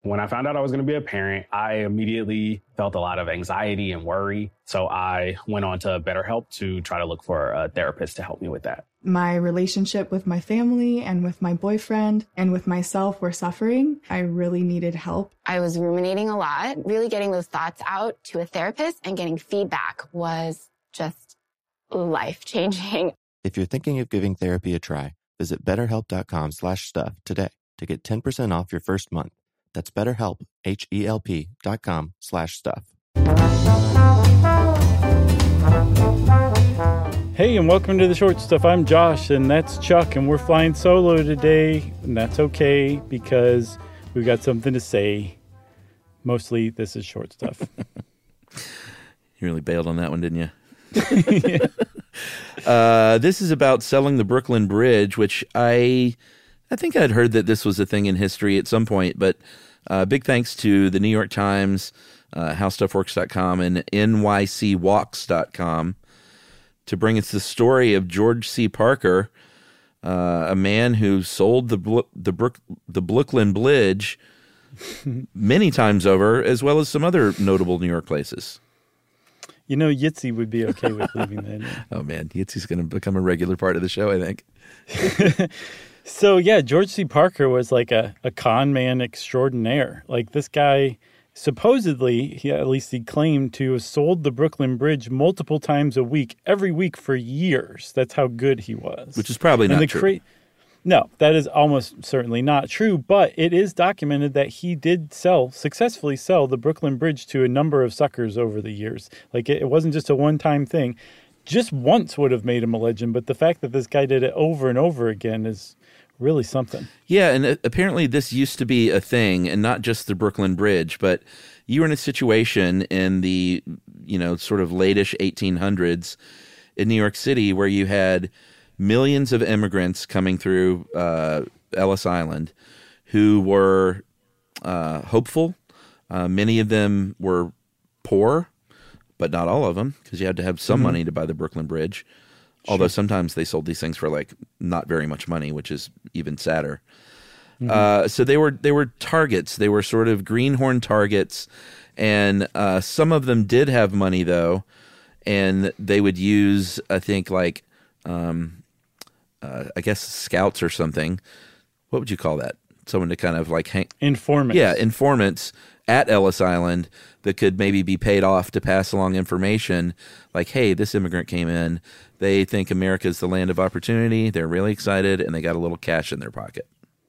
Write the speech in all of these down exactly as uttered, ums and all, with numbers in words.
When I found out I was going to be a parent, I immediately felt a lot of anxiety and worry. So I went on to BetterHelp to try to look for a therapist to help me with that. My relationship with my family and with my boyfriend and with myself were suffering. I really needed help. I was ruminating a lot. Really getting those thoughts out to a therapist and getting feedback was just life-changing. If you're thinking of giving therapy a try, visit betterhelp.com slash stuff today to get ten percent off your first month. That's BetterHelp, H-E-L-P dot com slash stuff. Hey, and welcome to The Short Stuff. I'm Josh, and that's Chuck, and we're flying solo today, and that's okay because we've got something to say. Mostly, this is short stuff. You really bailed on that one, didn't you? Yeah. uh, this is about selling the Brooklyn Bridge, which I... I think I'd heard that this was a thing in history at some point, but uh, big thanks to the New York Times, uh, how stuff works dot com, and N Y C walks dot com to bring us the story of George C. Parker, uh, a man who sold the Blo- the Brook- the Brooklyn Bridge many times over, as well as some other notable New York places. You know, Yitzy would be okay with leaving that in. Oh, man, Yitzy's going to become a regular part of the show, I think. So, yeah, George C. Parker was like a, a con man extraordinaire. Like this guy, supposedly, he at least he claimed to have sold the Brooklyn Bridge multiple times a week, every week for years. That's how good he was. Which is probably and not the true. Cra- no, that is almost certainly not true. But it is documented that he did sell, successfully sell the Brooklyn Bridge to a number of suckers over the years. Like it, it wasn't just a one-time thing. Just once would have made him a legend. But the fact that this guy did it over and over again is really something. Yeah, and apparently this used to be a thing, and not just the Brooklyn Bridge, but you were in a situation in the, you know, sort of late-ish eighteen hundreds in New York City where you had millions of immigrants coming through uh, Ellis Island who were uh, hopeful. Uh, many of them were poor, but not all of them, because you had to have some mm-hmm. money to buy the Brooklyn Bridge. Although sure. sometimes they sold these things for like not very much money, which is even sadder. Mm-hmm. Uh, so they were they were targets. They were sort of greenhorn targets, and uh, some of them did have money though, and they would use I think like um, uh, I guess scouts or something. What would you call that? Someone to kind of like hang informants. Yeah, informants at Ellis Island that could maybe be paid off to pass along information like, hey, this immigrant came in. They think America's the land of opportunity. They're really excited, and they got a little cash in their pocket.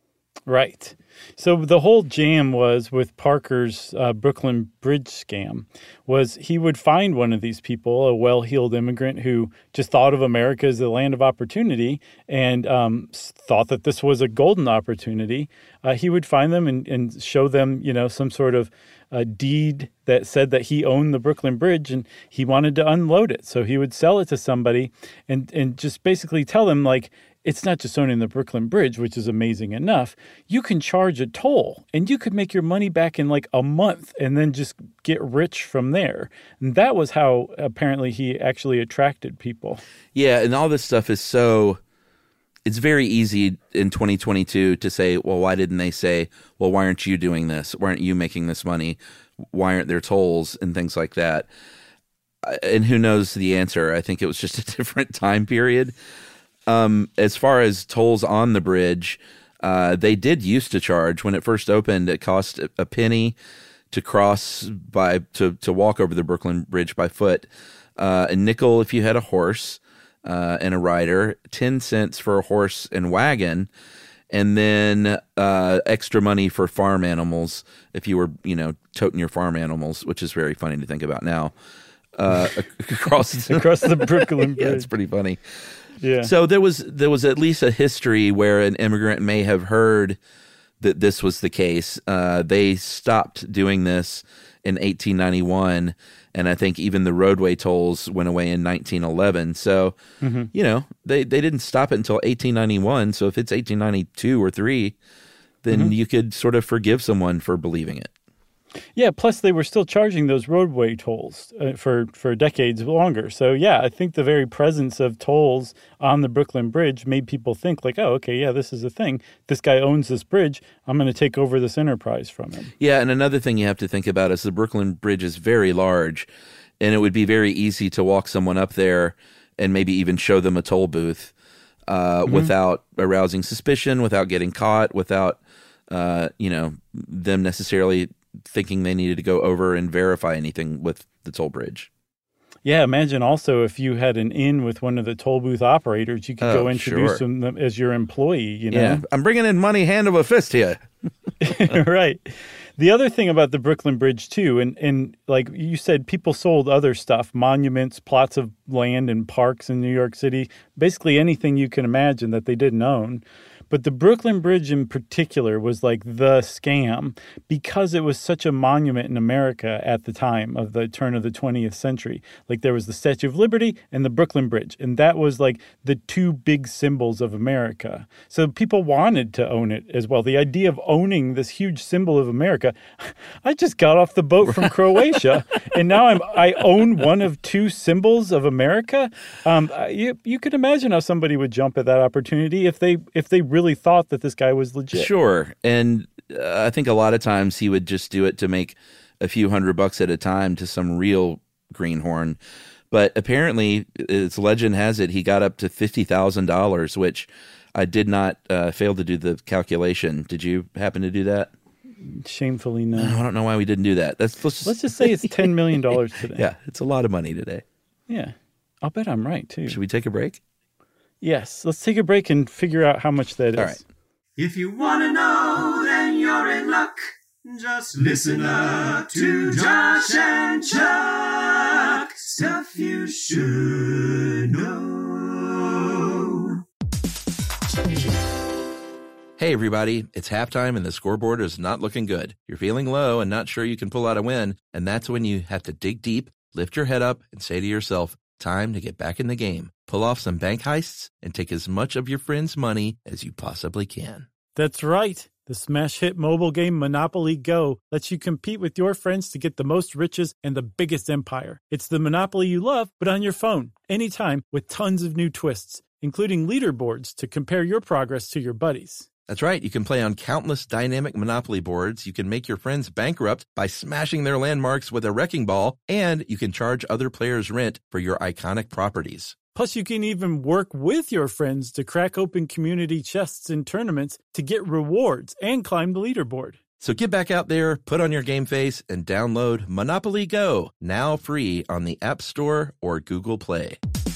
Right. So the whole jam was with Parker's uh, Brooklyn Bridge scam was he would find one of these people, a well-heeled immigrant who just thought of America as the land of opportunity and um, thought that this was a golden opportunity. Uh, he would find them and, and show them, you know, some sort of uh, deed that said that he owned the Brooklyn Bridge and he wanted to unload it. So he would sell it to somebody and, and just basically tell them, like, it's not just owning the Brooklyn Bridge, which is amazing enough. You can charge a toll and you could make your money back in like a month and then just get rich from there. And that was how apparently he actually attracted people. Yeah, and all this stuff is so, it's very easy in twenty twenty-two to say, well, why didn't they say, well, why aren't you doing this? Why aren't you making this money? Why aren't there tolls and things like that? And who knows the answer? I think it was just a different time period. Um, as far as tolls on the bridge, uh, they did used to charge. When it first opened, it cost a penny to cross by to, to walk over the Brooklyn Bridge by foot, uh, a nickel if you had a horse uh, and a rider, ten cents for a horse and wagon, and then uh, extra money for farm animals if you were, you know, toting your farm animals, which is very funny to think about now. Uh, across across the Brooklyn Bridge, yeah, it's pretty funny. Yeah. So there was there was at least a history where an immigrant may have heard that this was the case. Uh, they stopped doing this in eighteen ninety-one, and I think even the roadway tolls went away in nineteen eleven. So, mm-hmm. you know, they, they didn't stop it until eighteen ninety-one. So if it's eighteen ninety-two or three, then mm-hmm. you could sort of forgive someone for believing it. Yeah, plus they were still charging those roadway tolls uh, for, for decades longer. So, yeah, I think the very presence of tolls on the Brooklyn Bridge made people think like, oh, okay, yeah, this is a thing. This guy owns this bridge. I'm going to take over this enterprise from him. Yeah, and another thing you have to think about is the Brooklyn Bridge is very large, and it would be very easy to walk someone up there and maybe even show them a toll booth uh, mm-hmm. without arousing suspicion, without getting caught, without, uh, you know, them necessarily thinking they needed to go over and verify anything with the toll bridge. Yeah, imagine also if you had an in with one of the toll booth operators, you could oh, go introduce sure. them as your employee, you know? Yeah, I'm bringing in money hand over fist here. Right. The other thing about the Brooklyn Bridge, too, and, and like you said, people sold other stuff, monuments, plots of land and parks in New York City, basically anything you can imagine that they didn't own. But the Brooklyn Bridge in particular was like the scam because it was such a monument in America at the time of the turn of the twentieth century. Like there was the Statue of Liberty and the Brooklyn Bridge. And that was like the two big symbols of America. So people wanted to own it as well. The idea of owning this huge symbol of America. I just got off the boat from Croatia and now I'm I own one of two symbols of America. Um, you you could imagine how somebody would jump at that opportunity if they if they really really thought that this guy was legit. Sure. And uh, I think a lot of times he would just do it to make a few hundred bucks at a time to some real greenhorn. But apparently, as legend has it, he got up to fifty thousand dollars, which I did not uh, fail to do the calculation. Did you happen to do that? Shamefully, no. I don't know why we didn't do that. Let's, let's, just... let's just say it's ten million dollars today. Yeah, it's a lot of money today. Yeah. I'll bet I'm right, too. Should we take a break? Yes, let's take a break and figure out how much that is. All right. If you want to know, then you're in luck. Just listen up to Josh and Chuck. Stuff you should know. Hey, everybody. It's halftime and the scoreboard is not looking good. You're feeling low and not sure you can pull out a win. And that's when you have to dig deep, lift your head up, and say to yourself, time to get back in the game. Pull off some bank heists and take as much of your friends' money as you possibly can. That's right. The smash hit mobile game Monopoly Go lets you compete with your friends to get the most riches and the biggest empire. It's the Monopoly you love, but on your phone, anytime, with tons of new twists, including leaderboards to compare your progress to your buddies. That's right. You can play on countless dynamic Monopoly boards. You can make your friends bankrupt by smashing their landmarks with a wrecking ball, and you can charge other players rent for your iconic properties. Plus, you can even work with your friends to crack open community chests in tournaments to get rewards and climb the leaderboard. So get back out there, put on your game face, and download Monopoly Go, now free on the App Store or Google Play.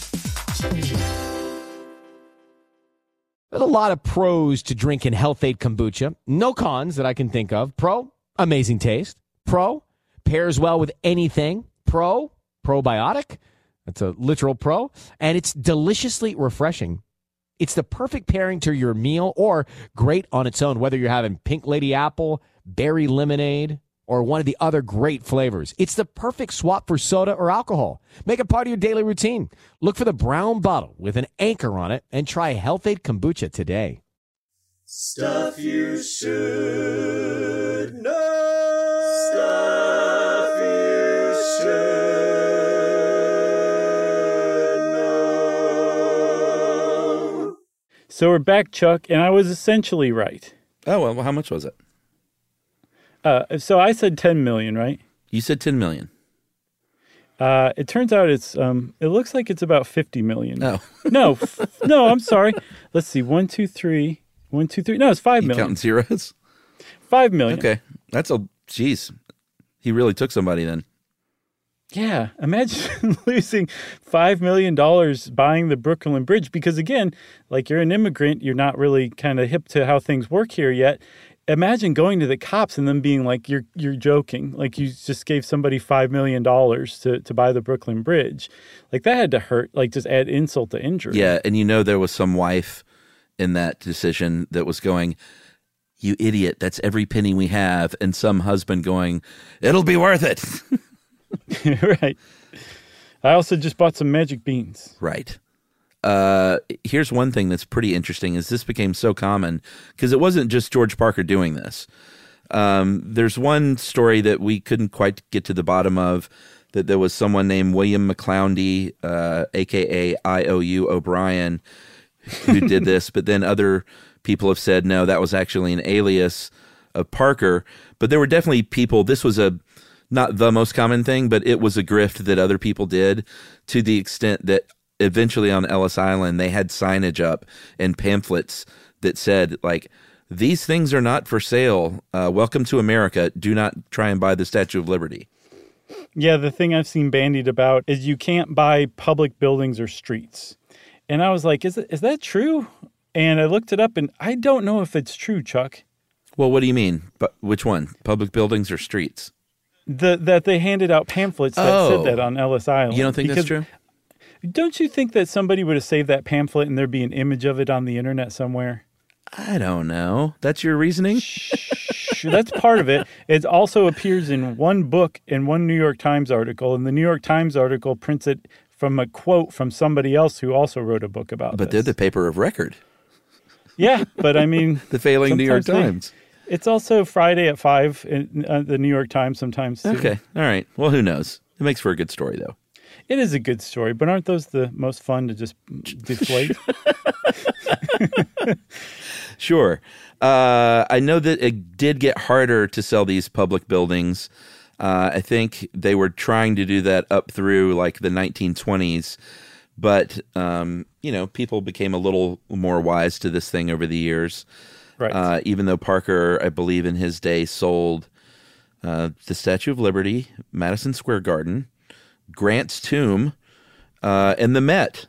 There's a lot of pros to drinking Health-Ade Kombucha. No cons that I can think of. Pro, amazing taste. Pro, pairs well with anything. Pro, probiotic. That's a literal pro. And it's deliciously refreshing. It's the perfect pairing to your meal or great on its own, whether you're having pink lady apple, berry lemonade, or one of the other great flavors. It's the perfect swap for soda or alcohol. Make it part of your daily routine. Look for the brown bottle with an anchor on it and try Health-Ade Kombucha today. Stuff you should know. Stuff you should know. So we're back, Chuck, and I was essentially right. Oh, well, how much was it? Uh, so I said ten million, right? You said ten million. Uh, it turns out it's, um, it looks like it's about fifty million. No. no, f- no, I'm sorry. Let's see. One, two, three, one, two, three. No, it's five you million. Counting zeros? Five million. Okay. That's a, geez. He really took somebody then. Yeah. Imagine losing five million dollars buying the Brooklyn Bridge because, again, like you're an immigrant, you're not really kind of hip to how things work here yet. Imagine going to the cops and them being like, you're you're joking. Like you just gave somebody five million dollars to, to buy the Brooklyn Bridge. Like that had to hurt, like just add insult to injury. Yeah, and you know there was some wife in that decision that was going, you idiot, that's every penny we have. And some husband going, it'll be worth it. Right. I also just bought some magic beans. Right. Uh, here's one thing that's pretty interesting is this became so common because it wasn't just George Parker doing this. Um, there's one story that we couldn't quite get to the bottom of, that there was someone named William McCloundy, uh, a k a. I O U O'Brien, who did this. But then other people have said, no, that was actually an alias of Parker. But there were definitely people, this was a not the most common thing, but it was a grift that other people did, to the extent that eventually on Ellis Island, they had signage up and pamphlets that said, like, these things are not for sale. Uh, welcome to America. Do not try and buy the Statue of Liberty. Yeah, the thing I've seen bandied about is you can't buy public buildings or streets. And I was like, is it, is that true? And I looked it up, and I don't know if it's true, Chuck. Well, what do you mean? But which one? Public buildings or streets? The, that they handed out pamphlets that Oh. said that on Ellis Island. You don't think Because that's true? Don't you think that somebody would have saved that pamphlet and there'd be an image of it on the internet somewhere? I don't know. That's your reasoning? Sure, that's part of it. It also appears in one book in one New York Times article, and the New York Times article prints it from a quote from somebody else who also wrote a book about But this. they're the paper of record. Yeah, but I mean... The failing New York sometimes they- Times. It's also Friday at five in uh, the New York Times sometimes, too. Okay. All right. Well, who knows? It makes for a good story, though. It is a good story, but aren't those the most fun to just deflate? Sure. Uh, I know that it did get harder to sell these public buildings. Uh, I think they were trying to do that up through like the nineteen twenties. But, um, you know, people became a little more wise to this thing over the years. Right. Uh, even though Parker, I believe in his day, sold uh, the Statue of Liberty, Madison Square Garden, Grant's Tomb, uh, and the Met.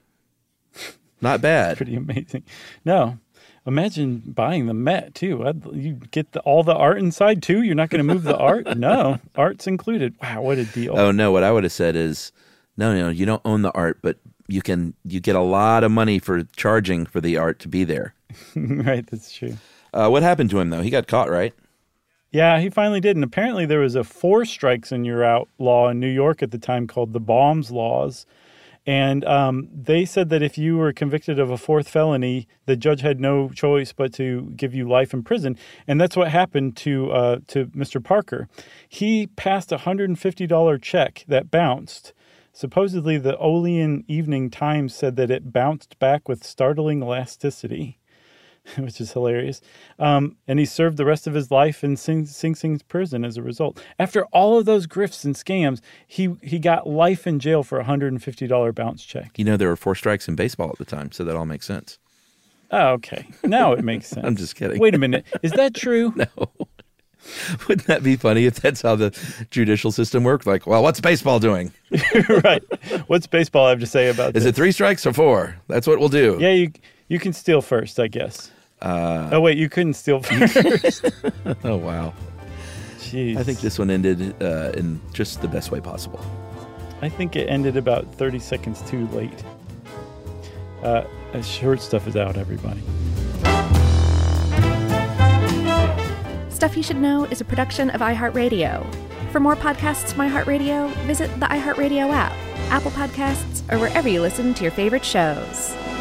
Not bad. Pretty amazing. No. Imagine buying the Met, too. I'd, you get the, all the art inside, too? You're not going to move the art? No. Art's included. Wow, what a deal. Oh, no. What I would have said is, no, no, you don't own the art, but you can you get a lot of money for charging for the art to be there. Right, that's true. Uh, what happened to him, though? He got caught, right? Yeah, he finally did. And apparently there was a four strikes and you're out law in New York at the time called the Baum's Laws. And um, they said that if you were convicted of a fourth felony, the judge had no choice but to give you life in prison. And that's what happened to uh, to Mister Parker. He passed a one hundred fifty dollars check that bounced. Supposedly, the Olean Evening Times said that it bounced back with startling elasticity, which is hilarious. Um, and he served the rest of his life in Sing Sing Sing's prison as a result. After all of those grifts and scams, he, he got life in jail for a one hundred fifty dollars bounce check. You know, there were four strikes in baseball at the time, so that all makes sense. Oh, okay. Now it makes sense. I'm just kidding. Wait a minute. Is that true? No. Wouldn't that be funny if that's how the judicial system worked? Like, well, what's baseball doing? Right. What's baseball have to say about Is this? it three strikes or four? That's what we'll do. Yeah, you you can steal first, I guess. Uh, oh, wait, you couldn't steal first. oh, wow. Jeez. I think this one ended uh, in just the best way possible. I think it ended about thirty seconds too late. Uh, short stuff is out, everybody. Stuff You Should Know is a production of iHeartRadio. For more podcasts from iHeartRadio, visit the iHeartRadio app, Apple Podcasts, or wherever you listen to your favorite shows.